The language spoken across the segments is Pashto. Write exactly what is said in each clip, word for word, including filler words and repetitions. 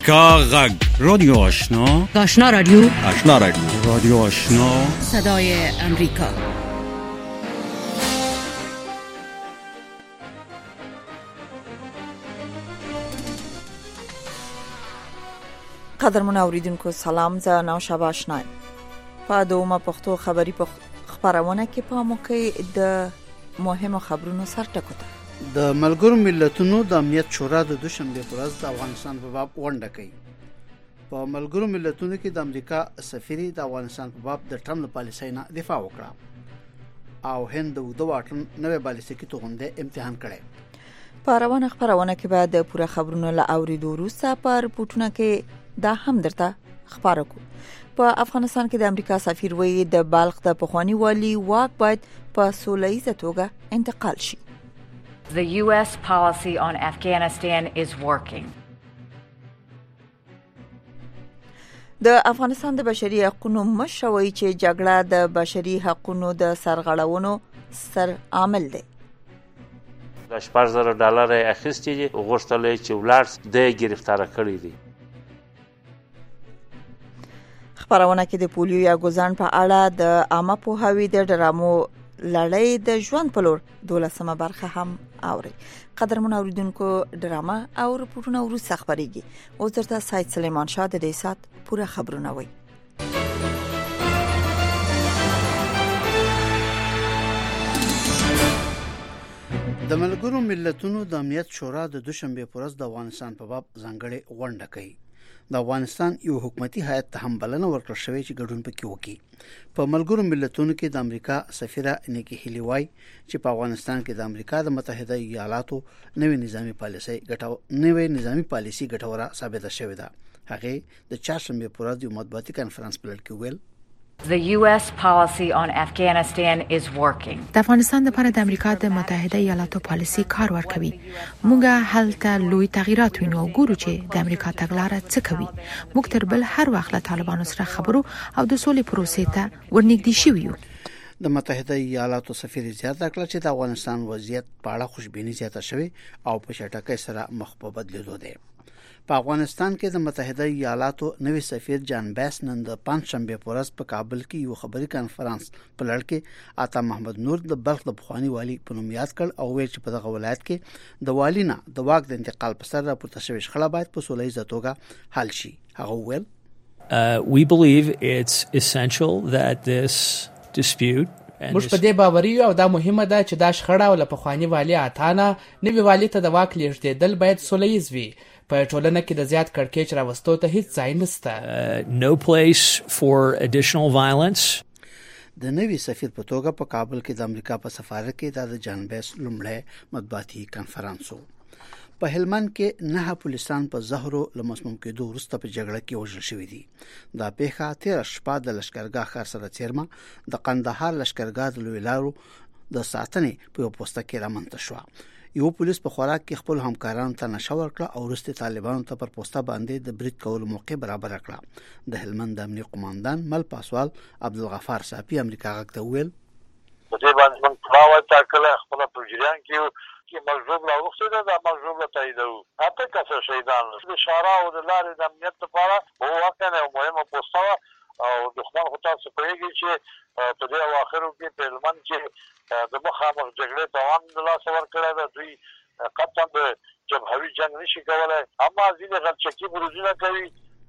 کاغذ رادیو آشنا آشنا رادیو آشنا رادیو رادیو آشنا صدای امریکا. قدرمن اوریدونکو سلام، زه نوشابه آشنا په دومره پښتو خبري په خبرونه کې په موقع د مهمو خبرونو سر ټکوته. د ملګرو ملتونو د امنیت شورا د دوشنبه پر ورځ د افغانستان په باب ونډه کوي. په ملګرو ملتونو کې د امریکا سفیر د افغانستان په باب د ټرمپ پالیسۍ نه دفاع وکړه او هند د دوه واټن نوې بالستیکي توغنده امتحان کړي. په روانه خبرونه کې بعد د پوره خبرونو له اوریدو وروسته په رپورټونو کې دا هم درته خبرو کو. په افغانستان کې د امریکا سفیر وایي د بلخ د پخوانی والی واک باید په سوله‌ایزه توګه انتقال شي. The U S policy on Afghanistan is working. د افغانستان د بشري حقوقو مشروعي چې جګړه د بشري حقوقو د سرغړونو سر عامل دی. د شپږ زره ډالر اخیستي دي، غوښتل چې ولارس د گرفتار کړی دي. خبرونه کې د پولیو یا ګوزان په اړه د عامه پوهاوی د ډرامو لړۍ د ژوند په لور دولسمه برخه هم اوري. قدرمن اوریدونکو ډرامه او رپورټونه وروسته خبريږي. اوس درته سید سلیمان شاه د دې سات پوره خبرونه وایي. د ملګرو ملتونو د امنیت شورا د دوشنبه پر ورځ د افغانستان په باب ځانګړې ونډه کوي. د افغانستان یو حکومتي هیئت ته هم بلنه ورکړل شوې چې ګډون پکې وکړي. په ملګرو ملتونو کې د امریکا سفیره نیکی هیلی وای چې په افغانستان کې د امریکا د متحده ایالاتو نوې نظامی پالیسي ګټو نوې نظامی پالیسي ګټوره ثابته شوې ده. هغه د چهارشنبه پر ورځ یو مطبوعاتي کانفرنس په لړ کې ویل The U S policy on Afghanistan is working. د افغانستان لپاره د امریکا د متحده ایالاتو پالیسي کار ورکوي. موږ هلته لوی تغیرات وینو او ګورو چې د امریکا تګلارې څه کوي. موږ تر بل هر وخت له طالبانو سره خبرو او د سولې پروسې ته ورنږدې شو یو. د متحده ایالاتو سفیر زیاته کړ چې د افغانستان وضعیت په اړه خوشبیني زیاته شوه او په شټکۍ سره مخ په بدلیدو دی. په افغانستان کې د متحده ایالاتو نوی سفیر جان بیس نن د پنځشنبه په ورځ په کابل کې یو خبري کانفرنس په لړ کې عطا محمد نور د بلخ د پخوانی والی په نوم یاد کړ او ویل چې په دغه ولایت کې د والی نه د واک د انتقال په سر راپورته شوی شخړه باید په سوله‌ایزه توګه حل شي. هغه ویل Uh, we believe it's essential that this dispute موږ په دې باوري او دا مهمه ده چې دا شخړه ول په خواني والی اتانه نوی والی ته د واک لیږدېدل باید سوله‌ایز وي. په ټولنه کې د زیات کړکېچ راوستو ته هیڅ ځای نشته. uh, no place for additional violence. د نوی سفیر په توګه په کابل کې د امریکا په سفارت کې د جان بیس لومړی مطبوعاتي کانفرنس وو. په هلمند کې نه پولیسان په زهرو لمسموم کېدو وروسته په جګړه کې وژل شوي دي. دا پیښه تیر شپه د لشکرګاه ښار سره څیرمه د قندهار لشکرګاه د لوی لارو د ساتنې په پوسټه کې رامنځته شو. یو پولیس په خوراک کې خپل همکارانو ته نشه ورکړه او وروسته طالبانو ته پر پوسټه باندې د برید کولو موقع برابر کړه. د هلمند د امنیت قوماندان مل پاسوال عبدالغفار صافي امریکا غږ ته ویل په دې باندې موږ پلاوه تاکله خپل پروژیان کې چې مجذوب لا وخته دا مجذوب لا تاییدو اته کسه شهیدان د شارع او د لارې د امنیت لپاره هو واقعا مهمه پوسټه او دښمن خو تاسو پوهیږئ چې په دې اواخرو کې په هلمند کې د مخامخ جګړې دوام د لاس ورکړی ده. دوی قطعا د جبهوي جنگ نشي کولای، اما ځینې غلچکي بروزونه کوي.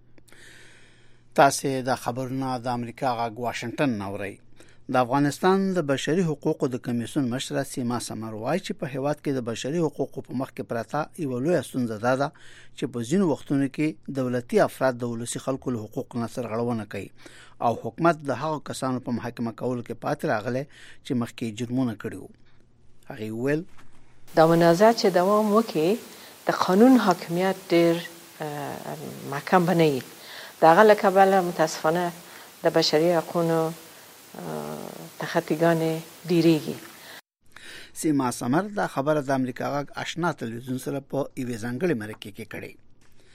تاسو د خبرونه د امریکا غږ واشنگټن نوري. د افغانستان د بشري حقوقو د کمیسیون مشره سیما سمر وایي چې په هیواد کې د بشري حقوقو په مخ کې پراته یو لوی ستونزه ده چې په ځینو وختونو کې دولتي افراد د ولسی خلکو له حقوقو نه سرغړونه کوي او حکومت د هغو کسانو په محاکمه کولو کې پاتې راغلی چې مخکې جرمونه کړي وو. هغه ویل دا منازعه چې دوام وکړي د قانون حاکمیت ډېر محکم بنوي. دغه له کبله متاسفانه د بشري حقوقو تخطیګان ډیریږي. سیما سمر دا خبره د امریکا غږ آشنا تلویزیون سره په ایوه ځنګړې مرکه کې کړې.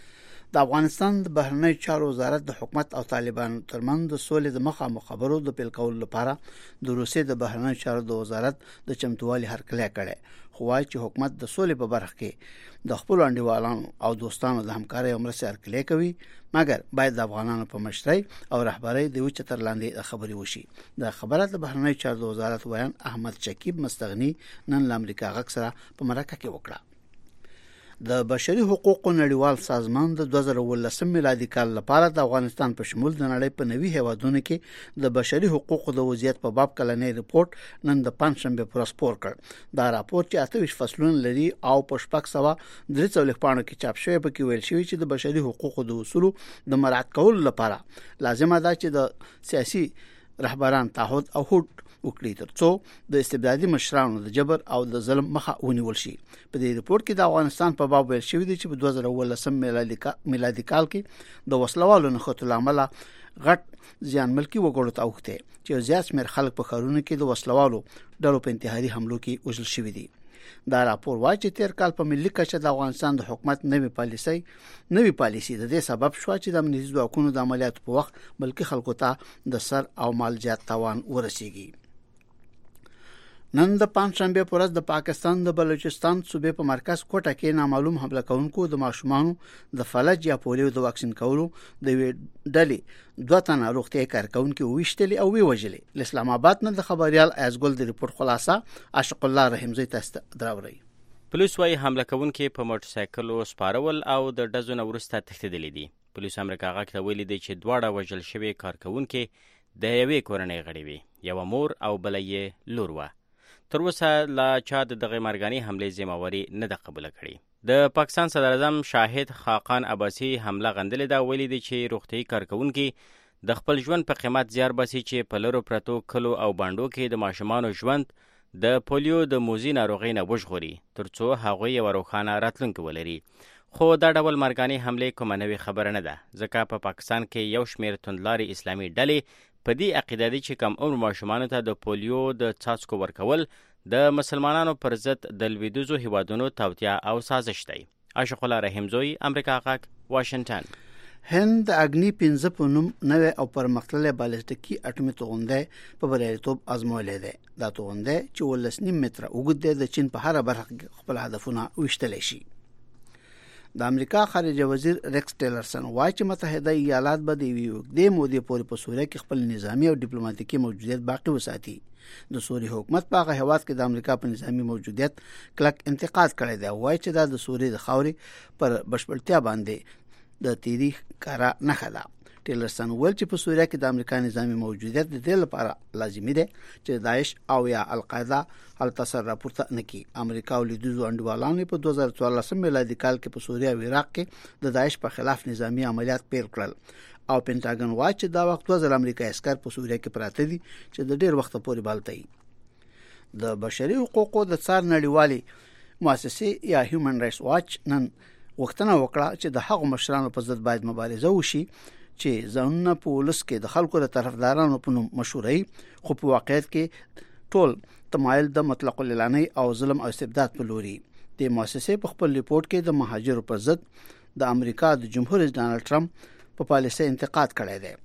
د افغانستان د بهرنی چارو وزارت د حکومت او طالبانو ترمنځ د سولې د مخامخ خبرو د پیل کولو لپاره د روسیې د بهرنی چارو د وزارت د چمتووالي هرکلی کړی، خو وايي چې حکومت د سولې په برخه کې د خپل انډیوالانو او دوستانو د همکارۍ او مرستې هرکلی کوي، مګر باید د افغانانو په مشرۍ او رهبرۍ د یو چتر لاندې خبرې وشي. د خبرات د بهرنی چارو د وزارت ویان احمد شکیب مستغنی نن له امریکا غږ سره په مرکه کې وکړه. د بشري حقوقو نړیوال سازمان د دوه زره ولسم میلادي کال لپاره د افغانستان په شمول د نړۍ په نوي هیوادونو کې د بشري حقوقو د وضعیت په باب کلنی ریپورت نن د پنځشنبه پر سپور کړ. دا راپور چې اته ویشت فصلونه لري او په شپږ سوه درې څلوېښت پاڼو کې چاپ شوی، په کې ویل شوی چې د بشري حقوقو د اصولو د مراعات کولو لپاره لازمه ده چې د سیاسي رهبران تعهد او هوډ وکړي ترڅو د استبدادي مشرانو د جبر او د ظلم مخه ونیول شي. په دې ریپورت کې د افغانستان په باب ویل شوی دی چې په دوه زره ولسم میلادي کال کې د وسلوالو نښتو لامل غټ زیان ملکی وګړو ته اوخته چې زیات شمېر خلک په ښارونو کې د وسلوالو ډلو په انتحاري حملو کې وژل شوي دي. دا راپور وايي چې تیر کال په ملي کچه د افغانستان د حکومت نوې پالیسي نوې پالیسي د دې سبب شو چې د امنیتي ځواکونو د عملیاتو په وخت بلکې خلکو ته د سر او مال زیات تاوان ورسیږي. نن د پنځشنبه پر ورځ د پاکستان د بلوچستان صوبې په مرکز کوټه کې نامعلوم حمله کوونکو د ماشومانو د فلج یا پولیو د واکسین کولو د ډلې دوه تنه روغتیايي کارکونکو وشتلې او وی وژلې. اسلام آباد نه د خبريال ایازګل د ریپورت خلاصه عاشق الله رحیمزی تاسو دراوري. پولیس وايي حمله کوونکي په موټر سایکل سپارول او د ډزو ورسته تښتېدلي دي. پولیس امریکا غاک ته ویلي دي چې دواړه وژل شوي کارکونکي د یوې کورنۍ غړي وي، یو مور او بل یې لور وه. تر اوسه لا چا د دغه مرګاني حملې ذمہواري نه ده قبول کړې. د پاکستان صدر اعظم شاهد خاقان عباسي حمله غندلې ده، ویلي دي چې روغتیايي کارکونکي د خپل ژوند په قیمت زیار باسي چې په لرو پرتو کلو او بانډو کې د ماشومانو ژوند د پولیو د موزي ناروغۍ نه وژغوري ترڅو هغوی یو روښانه راتلونکی ولري. خو دا ډول مرګاني حملې کومه نوې خبره نه ده، ځکه په پاکستان کې یو شمېر توندلارې اسلامي ډلې په دې عقیده دي چې کم عمر ماشومانو ته د پولیو د څاڅکو ورکول د مسلمانانو پر ضد د لویدیځو هیوادونو توطیه او سازش دی. عاشق الله رحیمزی، امریکا غږ، واشنگټن. هند د اګنی پنځه په نوم نوې او پرمختللې بالستیکي اټومي توغنده په بریالیتوب ازمویلې ده. دا توغنده چې ولس نیم متره اوږد دی د چین په هر برخه خپل هدفونه وشتلی شي. د امریکا خارجه وزیر ریکس ټیلرسن وايي چې متحده ایالات به د یوې مودې پورې په سوریه کې خپل نظامی او ډیپلوماټیکي موجودیت باقی وساتي. د سوریې حکومت په هغه هیواد کې د امریکا په نظامی موجودیت کلک انتقاد کړی دی، وايي چې دا د سوریې د خاورې پر بشپړتیا باندې د تاریخ کارا نه ده. ټیلرسن ویل چې په سوریه کې د امریکا نظامی موجودیت د دې لپاره لازمي دی چې داعش او یا القاعده هلته سر راپورته نه کړي. امریکا او لیدوزو انډیوالانو په دوه زره څوارلسم میلادي کال کې په سوریه او عراق کې د داعش په خلاف نظامی عملیات پیل کړل او پینټاګن وايي چې دا وخت دوه زره امریکایي عسکر په سوریه کې پراته دي چې د ډیر وخت پورې بالته دي. د بشري حقوقو د څار نړیوالې مؤسسې یا هیومن رائټس واچ نن وختونه وکړه چې د هغو مشرانو په ضد باید مبارزه وشي چې ځانونه په ولس کې د خلکو د طرفدارانو په نوم مشهوري، خو په واقعیت کې ټول تمایل د مطلق الاعلاني او ظلم او استبداد په لوري. د مؤسسې په خپل ریپورت کې د مهاجرو پر ضد د امریکا د جمهور رئیس ډانلډ ټرمپ په پالیسۍ انتقاد کړی دی.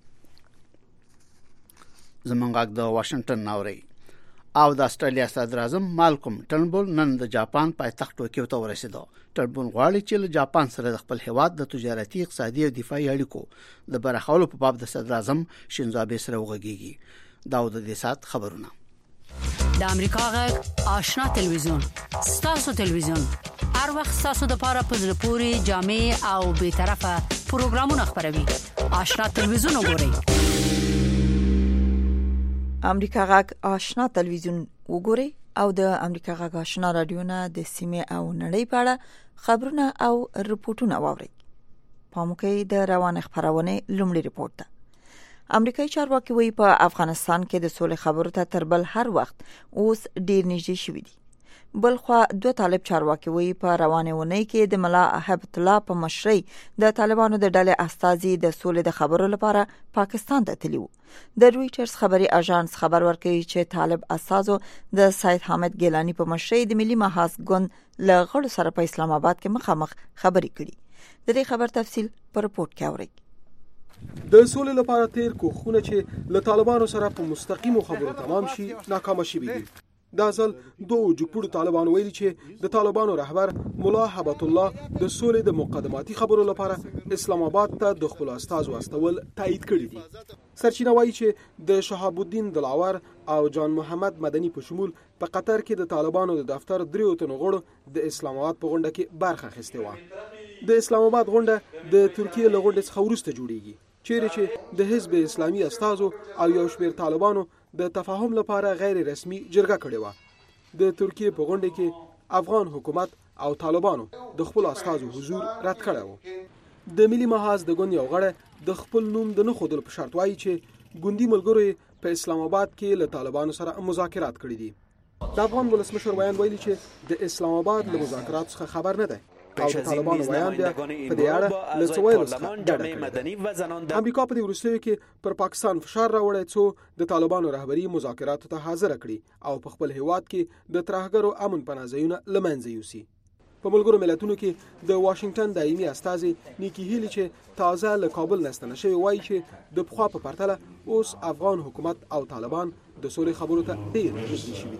زمونږ د واشنگټن ناوري او د استرالیا صدر اعظم مالکوم ټرنبول نن د جاپان پایتخت ټوکیو ته ورسېدو. ټرنبول غواړي چې له جاپان سره د خپل هیواد د تجارتي، اقتصادي او دفاعي اړیکو د برخولو په باب د صدر اعظم شینزو آبه سره وغږیږي. دا د دې سات خبرونه. د امریکا غږ آشنا تلویزیون، ستاسو تلویزیون، هر وخت ستاسو د پاره په زړه پورې جامع او به طرفه پروګرامونه خبروي. آشنا تلویزیون وګورئ. امریکا غږ آشنا تلویزیون وګورئ او د امریکا غږ آشنا رادیو نه د سیمې او نړۍ په اړه خبرونه او رپورټونه واورئ. پاموکي د روان خبرونه لومړی رپورت ده. امریکایي چارواکي وایي په افغانستان کې د سولې خبرو ته تر بل هر وخت اوس ډیر نږدې شوي دي. بل خو دوه طالب چارواکي وایي په روانه ونی کې د ملا هیبت الله په مشرۍ د طالبانو د ډلې استازي د سولې د خبرو لپاره پاکستان ته تللی وو. د رويټرز خبري اژانس خبر ورکوي چې طالب استازو د سید حامد ګیلانی په مشرۍ د ملي محاذ ګوند له غړو سره په اسلام آباد کې مخامخ خبرې کړي. د دې خبر تفصیل په رپورت کې اورئ. د سولې لپاره تیر کوښښونه چې له طالبانو سره په مستقیمو خبرو تمام شي ناکام شوي دي. دا ځل دوه جګپوړو طالبانو ویلي چې د طالبانو رهبر مولا هبت الله د سولې د مقدماتي خبرو لپاره اسلام آباد ته د خپل استازو استول تایید کړی دي. سرچینه وایي چې د شهاب الدین دلاور او جان محمد مدني په شمول په قطر کې د طالبانو د دفتر دریو تنو غړو د اسلام آباد په غونډه کې برخه اخیستې وه. د اسلام آباد غونډه د ترکیه له غونډې څخه وروسته جوړیږي چیرې چې د حزب اسلامي استازو او یو شمېر طالبانو د تفاهم لپاره غیر رسمي جرګه کړې وه. د ترکیه په غونډه کې افغان حکومت او طالبانو د خپل استازو حضور رد کړی و. د ملي محاذ د ګوند یو غړی د خپل نوم د نه ښودلو په شرط وایي چې ګوندي ملګرو په اسلام آباد کې له طالبانو سره مذاکرات کړي دي. د افغان ولسمشر ویان ویلي چې د اسلام آباد له مذاکراتو څخه خبر نه دی او د طالبانو ویان بیا په دې اړه له څه ویلو څخه ډډه کړې. امریکا په دې وروستیو کې پر پاکستان فشار راوړی څو د طالبانو رهبري مذاکراتو ته حاضر کړي او په خپل هیواد کې د ترهګرو امن پناه ځایونه له منځه یوسي. په ملګرو ملتونو کې د واشنگټن دایمي استازي نیکی هیلی چې تازه له کابل نستنه شوی وایي چې د پخوا په پرتله اوس افغان حکومت او طالبان د سولې خبرو ته ډېر نږدې شوي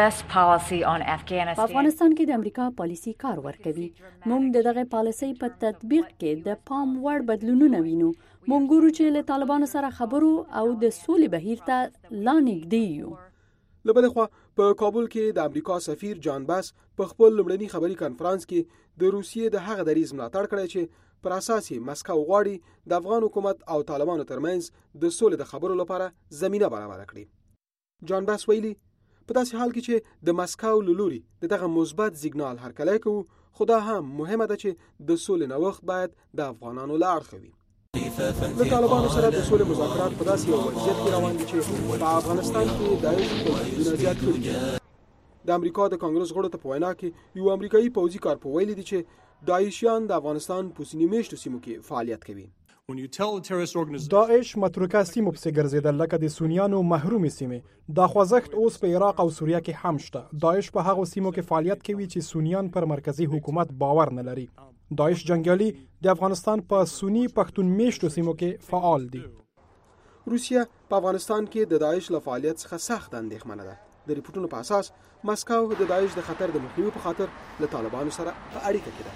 دي. په افغانستان کې د امریکا پالیسي کار ورکوي. موږ د دغه پالیسي په تطبیق کې د پام وړ بدلونونه وینو. موږ ګورو چې له طالبانو سره خبرو او د سولې بهیر ته لا نږدې یو. له بلې خوا په کابل کې د امریکا سفیر جان باس په خپل لومړني خبري کانفرنس کې د روسیې د هغه دریځ ملاتړ کړی چې پر اساس یې مسکو غواړي د افغان حکومت او طالبانو ترمنځ د سولې د خبرو لپاره زمينه برابر کړي. جان باس ویلي په داسې حال کې چې د مسکو له لوري دغه مثبت سیګنال هرکلی کوو خو دا هم مهمه ده چې د سولې نوښت باید د افغانانو له اړخه وي. د طالبانو سره د سولې مذاکرات په داسې یو وضعیت کې روان دي چې په افغانستان کې داعش حدودونه زیات کړي دي. د امریکا د کانګرس غړو ته په وینا کې یو امریکایي پوځي کارپو ویلي دي چې داعشیان د افغانستان په سیمه میشتو سیمو کې فعالیت کوي. داعش متروکه سیمو پسې ګرځیدل لکه د سنیانو محرومې سیمې. دا خوځښت اوس په عراق او سوریه کې هم شته. داعش په هغو سیمو کې فعالیت کوي چې سنیان پر مرکزی حکومت باور نه لري. داعش جنگیالي د افغانستان په سنی پښتون میشتو سیمو کې فعال دي. روسیه په افغانستان کې د داعش له فعالیت څخه سخت اندېښمنه ده. د ریپورتونو په اساس مسکو د داعش د خطر د مخنیوي په خاطر له طالبانو سره په اړیکه کې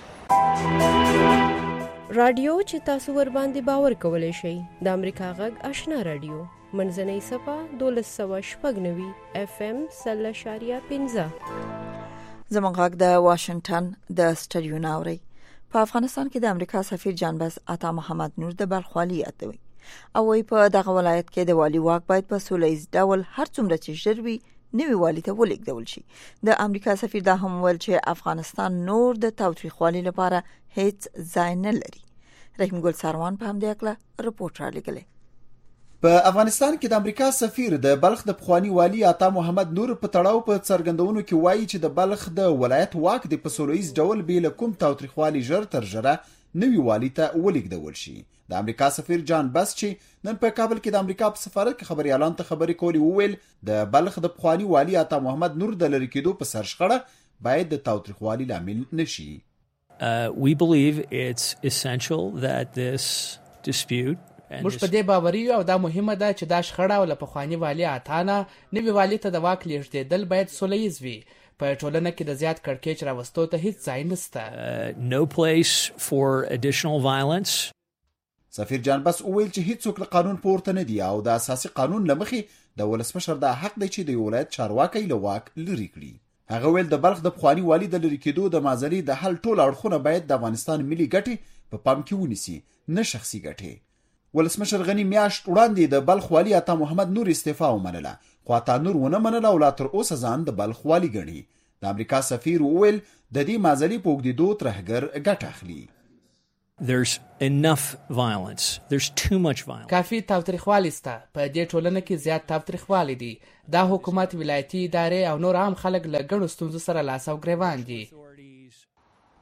ده. رادیو چې تاسو ور باندې باور کولای شئ د امریکا غږ آشنا رادیو منځنۍ صفه دولس سوه شپږ نوي اف ام سل اشاریه پنځه. زموږ غږ د واشنگټن د سټډیو ناوري. په افغانستان کې د امریکا سفیر جان باس عطا محمد نور د بلخوالي یادوي او وی په دغه ولایت کې د والی واک باید په سولهییز ډول هر څومره چې ژر وي نوی والی ته ولیږدول شي. د امریکا سفیر دا هم ویل چې افغانستان نور د تاوتریخوالي لپاره هیڅ ځای نه لري. رحیم ګل ساروان په همدې اړه رپورټ را لګلې. په افغانستان کې د امریکا سفیر د بلخ د پخوانی والی عطا محمد نور په تړاو په څرګندونو کې وایي چې د بلخ د ولایت واک د په سولهییز ډول به له کوم تاوتریخوالي ژر تر ژره نوی والی ته ولیږدول شي. د امریکا سفیر جان باس چې نن په کابل کې د امریکا په سفارت کې خبريالان ته خبرې کولې وویل د بلخ د پخوانی والی عطا محمد نور د لری کېدو په سرشخړه باید د تاوتریخوالي لامل نشي. Uh, we believe it's essential that this dispute موږ په دې باوري او دا مهمه ده چې دا شخړه او له پخوانی والی عطانا نوی والی ته د واک لیږدېدل باید سولهییز وي. په ټولنه کې د زیات کړکېچ راوستو ته هیڅ ځای نشته. Uh, no place for additional violence. سفیر جان باس وویل چې هیڅوک له قانون پورته نه دی او د اساسي قانون لمخې د ولسمشر د حق دی چې د ولایت چارواکي له واک لري کړي. هغه ویل د بلخ د پخوانی والی د لری کېدو د معضلې د حل ټول اړخونه باید د افغانستان ملي ګټې په پام کې ونیسي نه شخصي ګټې. ولسمشر غنی میاشت وړاندې د بلخ والی عطا محمد نور استعفا ومنله خو عطا نور ونه منله او لا تر اوسه ځان د بلخ والی ګڼي. د امریکا سفیر وویل د دې معضلې په اوږدېدو ترهګر ګټه اخلي. There's enough violence. There's too much violence. کافی تاوتریخوالی سته. په دې ټولنه کې زیات تاوتریخوالی دي. دا حکومت ولایتي ادارې او نور عام خلک له ګڼو ستونزو سره لاس او ګریوان دي.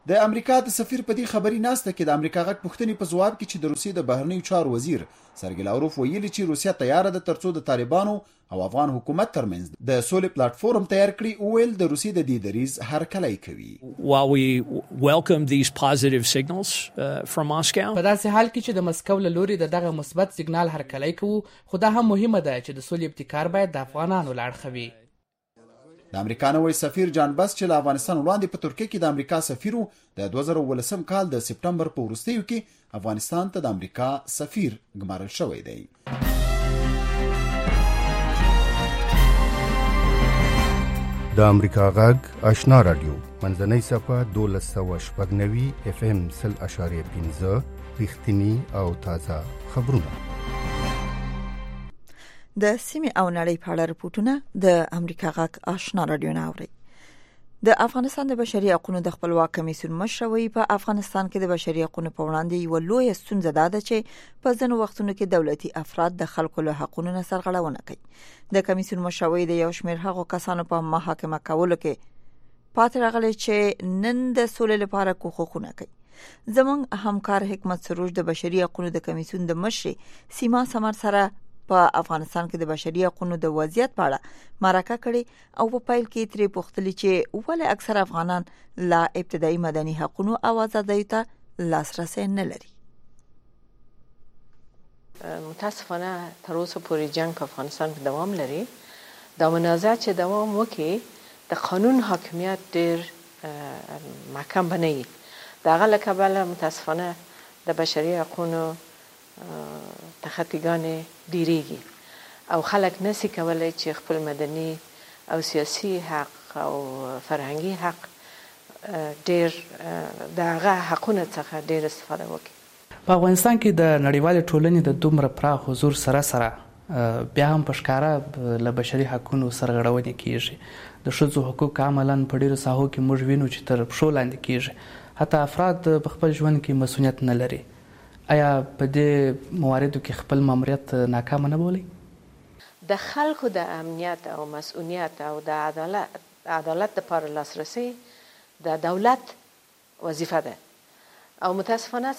د امریکا د سفیر په دې خبري ناسته کې د امریکا غږ پوښتنې په ځواب کې چې د روسیې د بهرنیو چارو وزیر سرګی لاوروف ویلي چې روسیا تیار ده ترڅو د طالبانو او افغان حکومت ترمنځ د سولې پلیټ فارم تیار کړي، ویل د روسیې د دې دریز هرکلی کوي. While we welcome these positive signals uh, from Moscow, په داسې حال کې چې د مسکو له لوري د دغه مثبت سیګنال هرکلی کوو، خو دا هم مهمه ده چې د سولې ابتکار باید د افغانانو له اړخه وي. د امریکا نوی سفیر جان بس چې له افغانستان وړاندې په ترکیه کې د امریکا سفیر د دوه زره ولسم کال د سپټمبر په وروستیو کې افغانستان ته د امریکا سفیر ګمارل شوی دی. د امریکا غږ آشنا رادیو منځنۍ صفه دولس سوه شپږ نوي اف ام سل اشاریه پنځه رښتینی او تازه خبرونه. د سیمې او نړۍ په اړه رپورټونه د امریکا غږ آشنا رادیو نه اوري. د افغانستان د بشري حقوقو د خپلواک کمیسیون مشروي په افغانستان کې د بشري حقوقو په وړاندې یو لوی ستونزه ده چې په ځینو وختونو کې دولتي افراد د خلکو له حقوقو نه سرغړونه کوي. د کمیسیون مشروي د یو شمېر هغو کسانو په محاکمه کولو کې پاتې راغلي چې نن د سولې لپاره کوښښونه کوي. زموږ همکار حکمت سروش د بشري حقوقو د کمیسیون د مشر سیما سمر سره په افغانستان کې د بشري حقوقو د وضعیت په اړه مرکه کړي او په پایل کې ترې پوښتنه چې ولې اکثر افغانان لا ابتدایي مدني حقوقو او آزادۍ ته لاسرسي نه لري. متاسفانه تر اوسه پورې جنگ په افغانستان کې دوام لري. دا منازعه چې دوام وکړي د قانون حاکمیت ډېر محکم بنوي. د هغه له کبله متاسفانه د بشري حقوقو تخطیګانې ډیریږي او خلک نسی کولای چې خپل مدني او سیاسي حق او فرهنګي حق ډیر د هغه حقونو څخه ډیر استفاده وکړي. په افغانستان کې د نړیوال ټولنې د دومره پراخ حضور سره سره بیا هم په ښکاره له بشري حقونو سرغړونې کیږي. د ښځو حقوق عملاً په ډیرو ساحو کې موږ وینو چې تر پښو لاندې کیږي. حتی افراد په خپل ژوند کې مسؤلیت نه لري. آیا په دې مواردو کې خپل ماموریت ناکام نه بولي؟ د خلکو د امنیت او مسؤلیت او د عدالت عدالت لپاره لاسرسي د دولت وظیفه ده او متاسفانه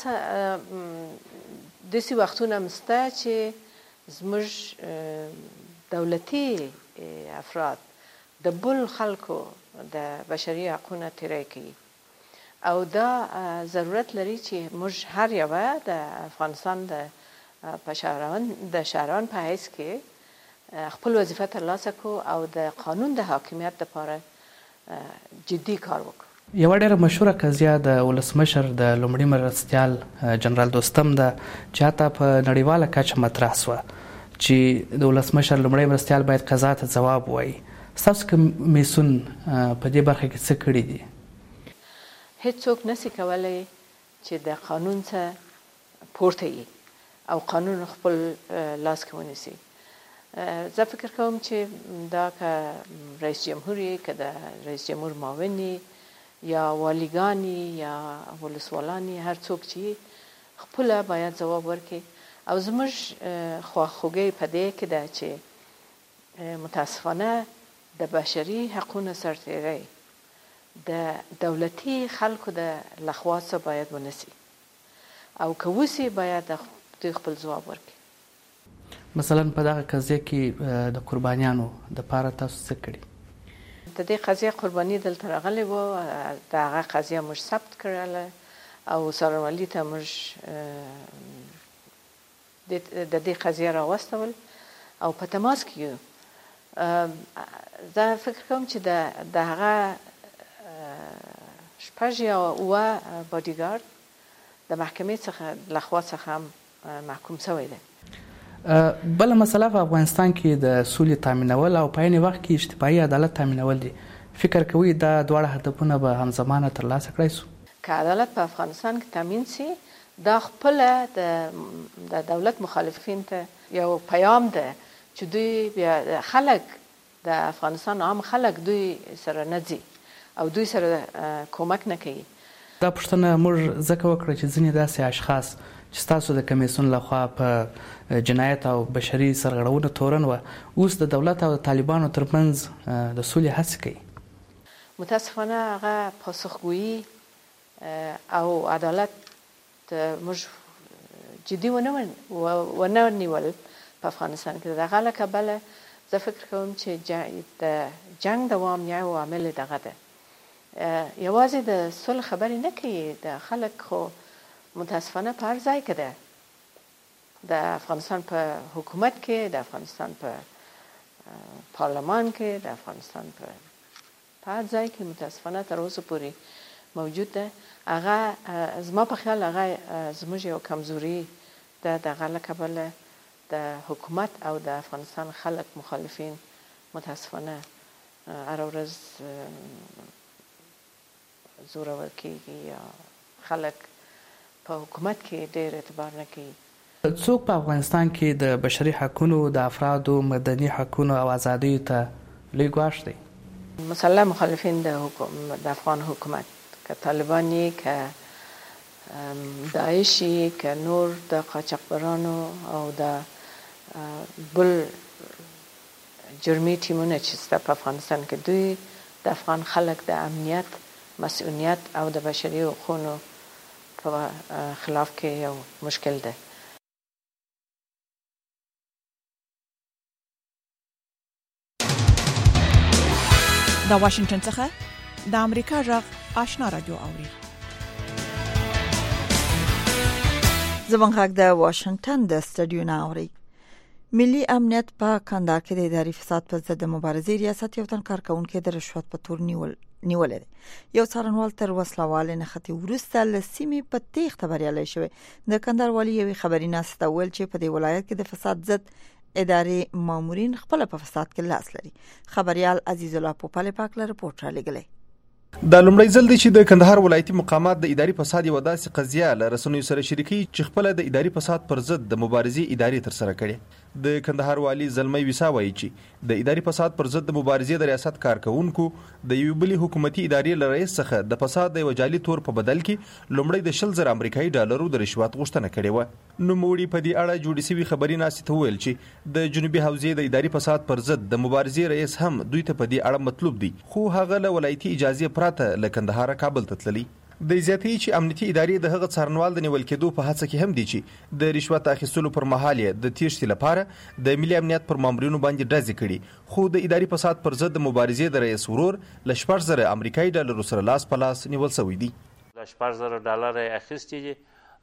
داسې وختونه مسته چې زموږ دولتي افراد د بل خلکو د بشري حقوقو تیری کوي او دا ضرورت لري چې موږ هر یو د افغانستان د پشاوران د شهروان په حیث کې خپل وظیفه ترلاسه کو او د قانون د حاکمیت لپاره جدي کار وکړو. یو ډېر مشهوره قضیه د ولسمشر د لومړي مرستیال جنرال دوستم ده چې حتی په نړیواله کچه مطرح شوه چې د ولسمشر لومړي مرستیال باید قضا ته ځواب ووایي. ستاسو کمیسیون په دې برخه کې څه کړي دي؟ هیڅوک نسی کولای چې د قانون څخه پورته وي او قانون خپل لاس کې ونیسي. زه فکر کوم چې دا که رئیس جمهور که د رئیس جمهور معاوني یا والیګانی یا ولسوالانی هر څوک چې خپل باید ځواب ورکړي او زموږ خواخوږي په دې کې ده چې متاسفانه د بشري حقوقو سرتیری د دولتي خلکو د لخوا څخه باید ونسی او که وسی باید د خپل ځواب ورکړي. مثلا په دغه قضیه کې د قربانیانو د پاره تاسو څه کړي؟ د دې قضیه قرباني دلته راغلی و، د هغه قضیه موږ ثبت کړله او څارنوالي ته موږ د دې قضیه راوستول او په تماس کې یو. زه فکر کوم چې د هغه شپږ یا اووه باډیګارد د محکمې څخه لخوا څخه هم محکوم شوی دی. بله مسله په افغانستان کې د سولې تامینول او په عین وخت کې اجتماعي عدالت تامینول دي. فکر کوي دا دواړه هدفونه به همزمانه ترلاسه کړای شو؟ که عدالت په افغانستان کې تامین سي دا خپله د دولت مخالفین ته یو پیام ده چې دوی بیا خلک د افغانستان عام خلک دوی سره نه ځي او دوی سره کومک نه کوي. دا پوښتنه موږ ځکه وکړه چې ځینې داسې اشخاص چې ستاسو د کمیسیون لخوا په جنایت او بشري سرغړونو تورن و اوس د دولت او طالبانو ترمنځ د سولې هڅې کوي. متاسفانه هغه پاسخګویي او عدالت موږ جدي ونه ونه نیول په افغانستان کې. دغه له کبله زه فکر کوم چې د جنگ دوام یو عامل دغه ده. یوازې د صلح خبرې نه کوي، د خلک خو متاسفانه په هر ځای کې ده، د افغانستان په حکومت کې، د افغانستان په پارلمان کې، د افغانستان په هر ځای کې متاسفانه تر اوسه پورې موجود ده. هغه زما په خیال هغه زموږ یو کمزوري ده. دغه له کبله د حکومت او د افغانستان خلک مخالفین متاسفانه هر ورځ زورور کېږي یا خلک په حکومت کې ډېر اعتبار نه کوي. څوک په افغانستان کې د بشري حقونو، د افرادو مدني حقونو او ازادیو ته لوی ګواښ دی؟ مسلح مخالفین د د افغان حکومت، که طالبانی، که داعشی، که نور د قاچاقبرانو او د بل جرمي ټیمونه چې شته په افغانستان کې، دوی د افغان خلک د امنیت، مسئولیت او د بشري حقوقو په خلاف کې یو مشکل دی. د واشنگټن څخه د امریکا غږ آشنا رادیو اوري. زمونږ غږ د واشنگټن د سټډیو نه اوري. ملي امنیت په کندهار کې د اداري فساد په ضد مبارزې ریاست یو تن کارکونکو د رشوت په تور نیول نیولې ده. یو څارنوال تر وسلوال نه ختی ورسته لسیمې په تیښته بریالي شوی. د کندهار والی یو خبري ناسته ول چې په دې ولایت کې د فساد ضد اداري مامورین خپل په فساد کې لاس لري. خبريال عزیز الله پوپل پاک له رپورټ را لګلې. د لومړی ځل دی چې د کندهار ولایتي مقامات د اداري فساد یو داسې قضیه له رسنیو سره شریکي چې خپل د اداري فساد پر ضد د مبارزې ادارې تر سره کړي. د کندهار والی زلمی ویسا وایي چې د اداري فساد پر ضد د مبارزې د ریاست کارکونکو د یو بلی حکومتي ادارې له رئیس څخه د فساد د وجالي تور په بدل کې لومړی د شل زر امریکایي ډالرو د رشوت غوښتنه کړې و. نو موړي په دې اړه جوړې شوی خبري ناسې ته ویل چې د جنوبي حوزې د اداري فساد پر ضد د مبارزې رئیس هم دوی ته په دې اړه مطلوب دی، خو هغه له ولایتي اجازه پراته له کندهار کابل ته تللی. د زیاتې چې امنیتي ادارې د هغه څارنوال د نیول کېدو په هڅه کې هم دي چې د رشوت اخیستلو پر مهال د تیښتې لپاره د ملي امنیت پر مامورینو باندې ډزې کړي، خو د اداري فساد پر ضد د مبارزې د رئیس ورور له شپږ زره امریکایي ډالرو سره لاس په لاس نیول شوی دی. له شپږ زره ډالر یې اخیستي دي،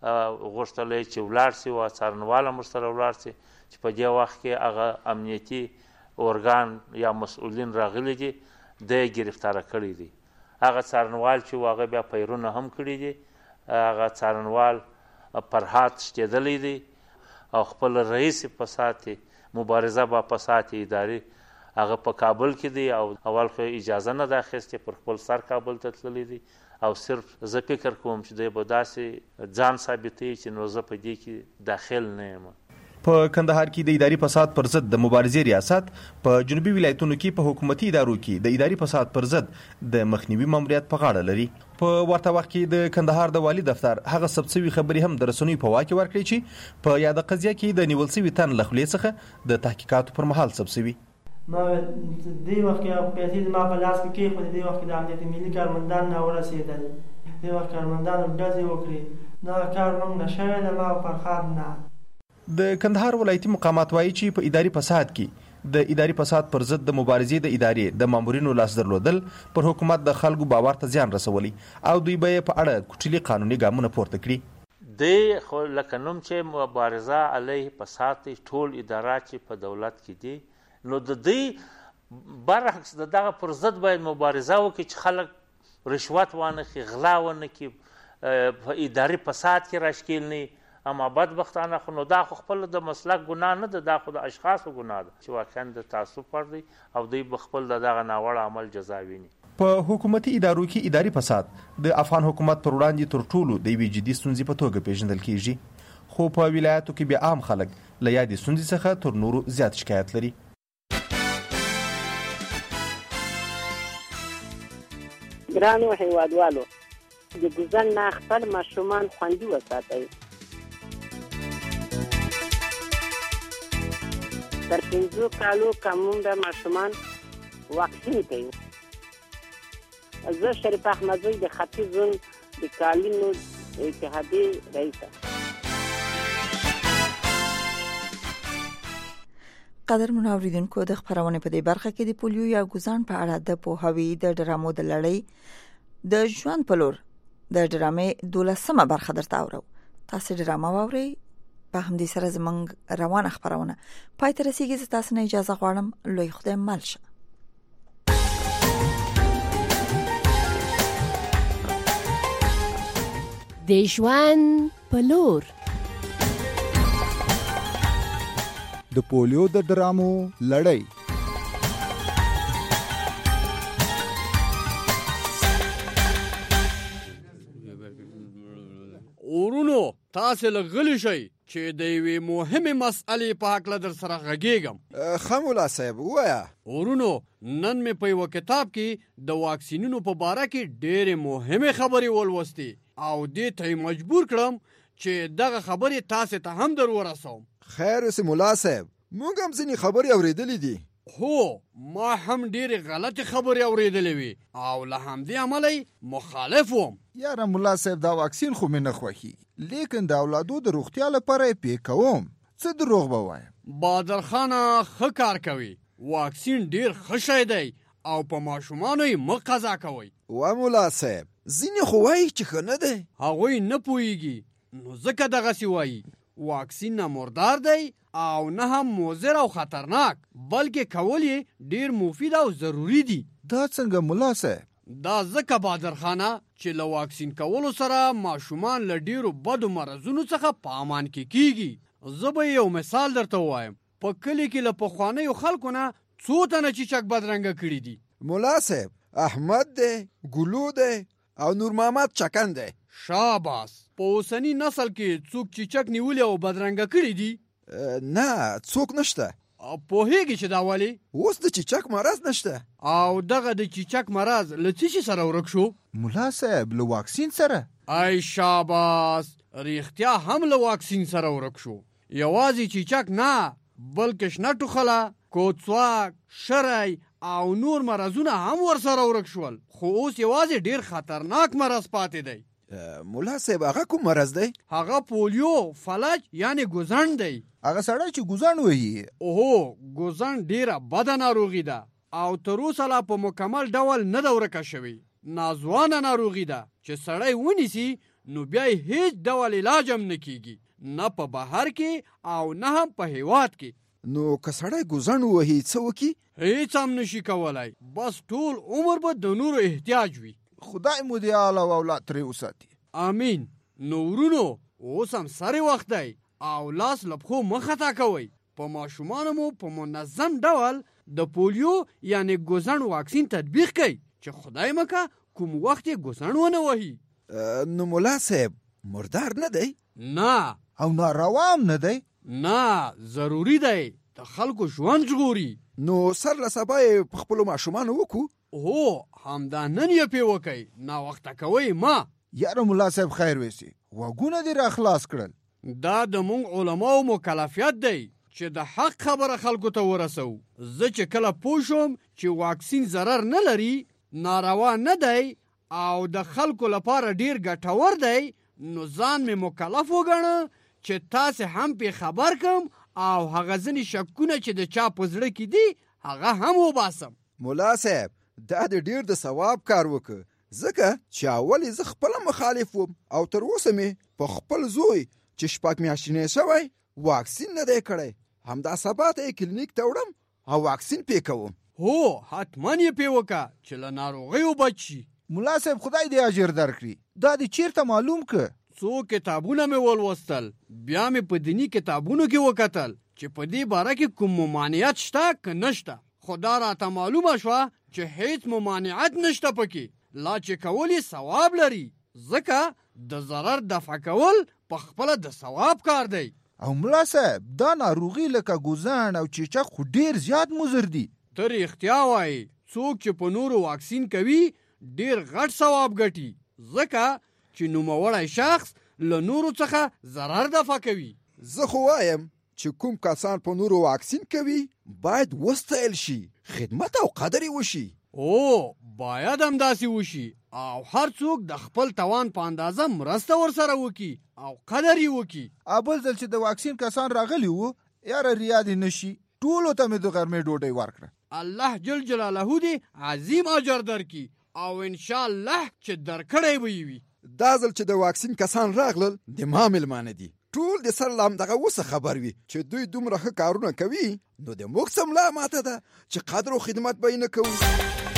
غوښتل یې چې ولاړ شي او څارنوال هم ورسره ولاړ شي چې په دې وخت کې هغه امنیتي ارګان یا مسؤلین راغلي دي د گرفتار کړي دي. هغه څارنوال چې هغه بیا پیرونه هم کړي دي، هغه څارنوال فرحات شتېدلی دی او خپل رئیس فساد مبارزه با فساد اداري هغه په کابل کې دی او اول خو اجازه نه ده اخیستې، پر خپل سر کابل ته تللی دی او صرف زه فکر کوم چې دی به داسې ځان ثابتوي چې نو زه په دې کې داخل نه یم. په کندهار کې د اداري فساد پر ضد د مبارزې ریاست په جنوبي ولایتونو کې په حکومتي ادارو کې د اداري فساد پر ضد د مخنیوي ماموریت په غاړه لري. په ورته وخت کې د کندهار د والی دفتر هغه ثبت شوي خبرې هم د رسنیو په واکه ورکړي چې په یاده قضیه کې د نیول شوي تن له خولې څخه د تحقیقاتو پر مهال ثبت شوي. ما دې وخت کې پیسې ما په لاس کې خو دې وخت کې د امنیت ملي کارمندان نه ورسېدل، دې وخت کارمندان ډزې وکړي، نه کار موږ نشوي د ما فرخار نه. د کندهار ولایتي مقامات وایي چې په اداري فساد کې د اداري فساد پر ضد د مبارزې د ادارې د مامورینو لاس درلودل پر حکومت د خلکو باور ته زیان رسولی او دوی به په اړه کوټلي قانوني ګامونه پورته کړي. د خو لکه نوم چې مبارزه علیه فساد ټول ادارات چې په دولت کې دي، نو د دې برعکس د دغه پر ضد باید مبارزه وکړي چې خلک رشوت وانه خي، غلا ونه کړي، په اداري فساد کې راشکیل نه. اما بدبختانه خو نو دا خو خپل د مسلک ګناه نه ده، دا خو د اشخاصو ګناه ده چې واقعا د تعصب پر دی او دوی به خپل دغه ناوړه عمل جزا ویني. په حکومتي ادارو کې اداري فساد د افغان حکومت پر وړاندې تر ټولو د یوې جدي ستونزې په توګه پیژندل کیږي، خو په ولایاتو کې بیا عام خلک له یادې ستونزې څخه تر نورو زیات شکایت لري. ګرانو هیوادوالو، د ګوزن نه خپل ماشومان خوندي وساتئ. تر پنځو کالو کمون د ماشومان واکسین کوي. زه شریف احمدزی د ختیځ زون د کالینو اتحادیې رئیسه. قدر منوریدونکو د خبرونه په دې برخه کې د پولیو یا ګوزان په اړه د پوهاوی د ډرامو د لړۍ د ژوند په لور د ډرامې دولسمه برخه درته اورو. تاسو ډرامه واورئ. په همدې سره زمنګ روانه خبرونه پای ته رسیږي. زه تاسو نه اجازه غواړم. لوی خدای مل شه. د ژوند په لور د پولیو د ډرامو لړۍ. ورونو تاسو لغلی شئ چې د یوې مهمه مسئلې په حق در سره غږیږم. خمولا صاحب وایا. ورونو نن مې په یو کتاب کې د واکسینونو په باره کې ډېرې مهمه خبرې ولوستې او دې ته مجبور کړم چې دغه خبرې تاسو ته هم در ورسوم. خیر سي مولا صاحب، موږ هم ځینې خبرې اورېدلې دي. هو ما هم ډېرې غلطې خبرې اورېدلې وي او له همدې امله مخالف وم. یاره مولا صاحب دا واکسین خو مې نه خوښي، لیکن د اولادو د روغتیا لپاره یې پې کوم. څه دروغ به وایم؟ بادرخانه ښه کار کوي. واکسین ډېر ښه شی دی او په ماشومانو یې مه قضا کوئ. وا مولا صاحب ځینې خو وایي چې ښه نه دی. هغوی نه پوهېږي نو ځکه دغسې وایي. واکسین نه مردار دی او نه هم مضر او خطرناک، بلکې کول یې ډیر مفید او ضروری دي. دا څنګه مولا صاحب؟ دا ځکه بادرخانه چې له واکسین کولو سره ماشومان له ډیرو بدو مرضونو څخه په امان کې کیږي. زه به یو مثال درته ووایم. په کلي کې له پخوانیو خلکو نه څو تنه چیچک بدرنګه کړي دي. مولا صاحب احمد دی، ګلو دی او نور محمد چکن دی. شاباس. په اوسنی نسل کې څوک چیچک نیولې او بدرنګه کړي دي؟ نه څوک نشته. پوهېږي چې دا ولې؟ اوس د چیچک مرض نشته. او دغه د چیچک مرض له څه شي سره ورک شو؟ مولا صاحب له واکسین سره. ای شاباس، ریښتیا هم له واکسین سره ورک شو. یوازې چیچک نه بلکې شنه ټوخله، کوڅواک، شری او نور مرضونه هم ورسره ورک شول. خو اوس یوازې ډیر خطرناک مرض پاتې دی. مولا صاحب هغه کوم مرض دی؟ هغه پولیو، فلج یعنی ګوزن دی. هغه سړی چې ګوزن وهي؟ اوهو ګوزن ډیره بده ناروغي ده او تر اوسه لا په مکمل ډول نه ده ورکه شوې. ناځوانه ناروغي ده چې سړی ونیسي نو بیا یې هیڅ ډول علاج هم نه کیږي، نه په بهر کې او نه هم په هیواد کې. نو که سړی ګوزن وهي څه وکړي؟ هیڅ هم نشي کولای، بس ټول عمر به د نورو احتیاج وي. خدای مو دې اعلی او اولاد ترې وساتي. امین. نو ورونو اوس هم سری وخت دی او لاس له پښو مه خطا کوئ. په ماشومانو مو په منظم ډول د پولیو یعنی ګوزن واکسین تطبیق کړئ چې خدای مکه کوم وخت یې ګوزن ونه وهي. نو مولا صاحب مردار نه دی؟ نه. او ناروا هم نه دی؟ نه، ضروری دی. د خلکو ژوند ژغوري. نو سر له سبا یې په خپلو ماشومانو وکړو؟ هو همدا نن یې پې وکئ، ناوخته کوئ ما. یاره مولا صاحب خیر ویسي، غوږونه دې را خلاص کړل. دا د مونږ علماو مکلفیت دی چې د حق خبره خلکو ته ورسو. زه چې کله پوه شوم چې واکسین ضرر نه لري، ناروا نه دی او د خلکو لپاره ډیر ګټور دی، نو ځان مې مکلف وګڼه چې تاسې هم پې خبر کم او هغه ځینې شکونه چې د چا په زړه کې دي هغه هم وباسم. مولا صاحب دا د ډیر د ثواب کار وکړ، ځکه چې اول زه خپل مخالف وم او تر اوسه مې په خپل زوی چې شپږ میاشتې شوی واکسین نه دی کړی. همدا سبا ته یې کلینیک ته وړم او واکسین پې کوم. هو حتما یې پې وکړه چې له ناروغیو بچ شي. مولا صاحب خدای دې اجر درکړي. دا دې چیرته معلوم که؟ څو کتابونه مې ولوستل، بیا مې په دیني کتابونو کې وکتل چې په دې باره کې کوم ممانعت شته که نشته. خو دا راته معلومه شوه چې هیڅ ممانعت نشته پکې، لا چې کول یې ثواب لري، ځکه د ضرر دفع کول په خپله د ثواب کار دی. او مولا صاحب دا ناروغي لکه ګوزن او چیچک خو ډیر زیات مضر دي. ته رښتیا وایي، څوک چې په نورو واکسین کوي ډیر غټ ثواب ګټي، ځکه چې نوموړی شخص له نورو څخه ضرر دفع کوي. زه خو وایم چې کوم کسان په نورو واکسین کوي باید وستایل شي، خدمت او قدر وشي. او باید هم داسې وشي او هر څوک د خپل توان په اندازه مرسته ورسره وکي او قدر یې وکي. ابل ځل چې د واکسین کسان راغلي وو یاره ریا دې نشي ټولو ته مې د غرمې ډوډۍ ورکړه. الله جل جلاله دې عظیم اجر درکړي او ان شاء الله چې درکړی به وي. دا ځل چې د واکسین کسان راغلل د ما مېلمانه دي ټول د سر لام دغه اوسه خبر وي چې دوی دومره ښه کارونه کوي نو د موږ څه ملا ماته ده چې قدر او خدمت به یې نه کوو.